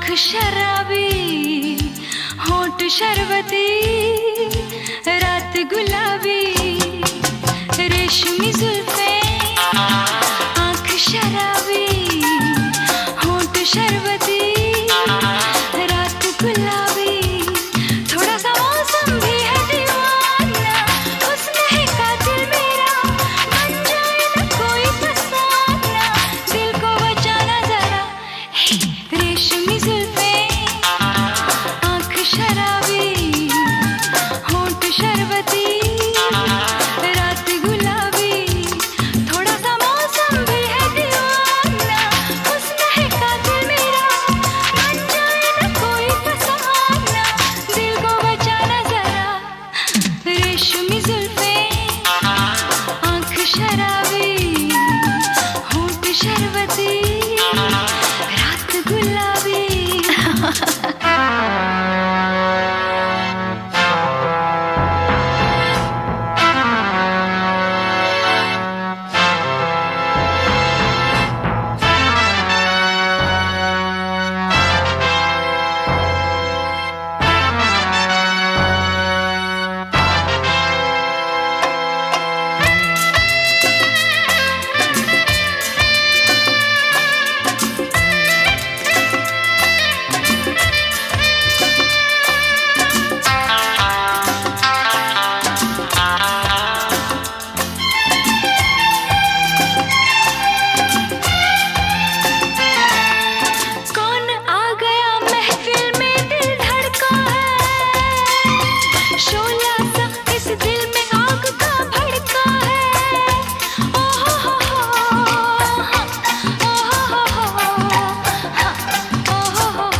शराबी, होंठ शरबती, रात गुलाबी, रेशमी जुल्फें, आँख शराबी, होंठ शरबती, रात गुलाबी, थोड़ा सा मौसम भी है दीवाना, हुस्न है कातिल मेरा, बन जाए न कोई फसाना, दिल को बचाना जरा, रेशमी जुल्फें, आँख शराबी, होंठ शरबती, रात गुलाबी, थोड़ा सा मौसम भी है दीवाना, हुस्न है कातिल मेरा, बन जाए न कोई फसाना, दिल को बचाना जरा, रेशमी जुल्फें, आँख शराबी, होंठ शरबती, रात गुलाबी। कौन आ गया महफिल में दिल धड़का है, शोला सा इस दिल में आग का भड़का है, ओ हो हो ओ हो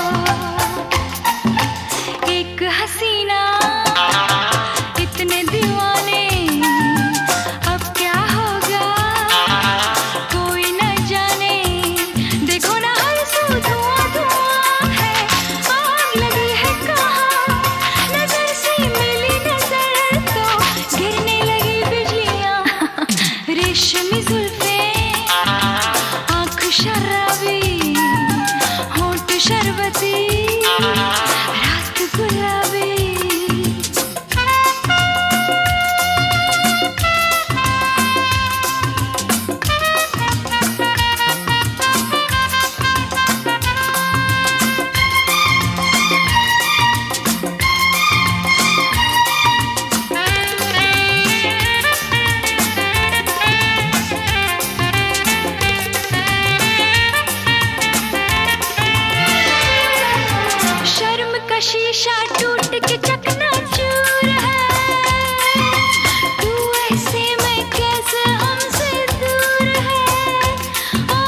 एक हसीना, इतने दीवाने, अब क्या होगा कोई न जाने, देखो ना हर सू धुआं धुआं है, आग लगी है कहाँ, नजर से मिली नजर तो गिरने लगी बिजलियाँ, रेशमी जुल्फें, आँख शराबी, होंठ शरबती, रात गुलाबी। शर्म का शीशा टूट के चकनाचूर है, तू ऐसे में कैसे हमसे दूर है, ओ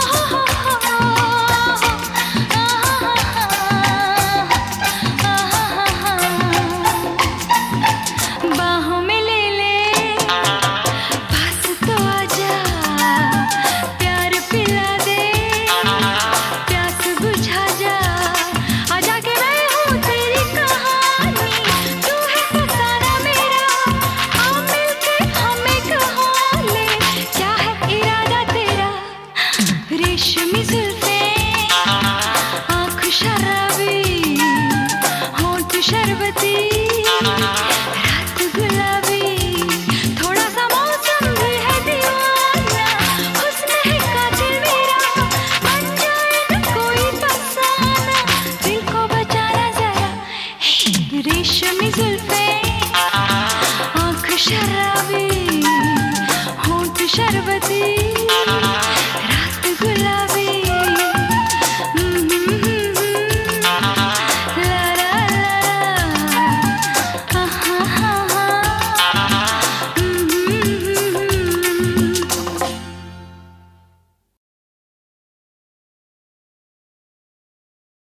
बाहों में ले ले, पास तो आजा, प्यार पिला दे, प्यास बुझा जा, आजा के मैं हूँ तेरी कहानी, तू है फसाना मेरा, आओ मिलके हमें कहा ले, क्या है इरादा तेरा, रेशमी जुल्फें, आँख शराबी, होंठ शरबती, रात गुलाबी, थोड़ा सा मौसम भी है दीवाना, हुस्न है कातिल मेरा, बन जाए न कोई फसाना, दिल को बचाना जरा, रेशमी जुल्फें, आँख शराबी, होंठ शरबती।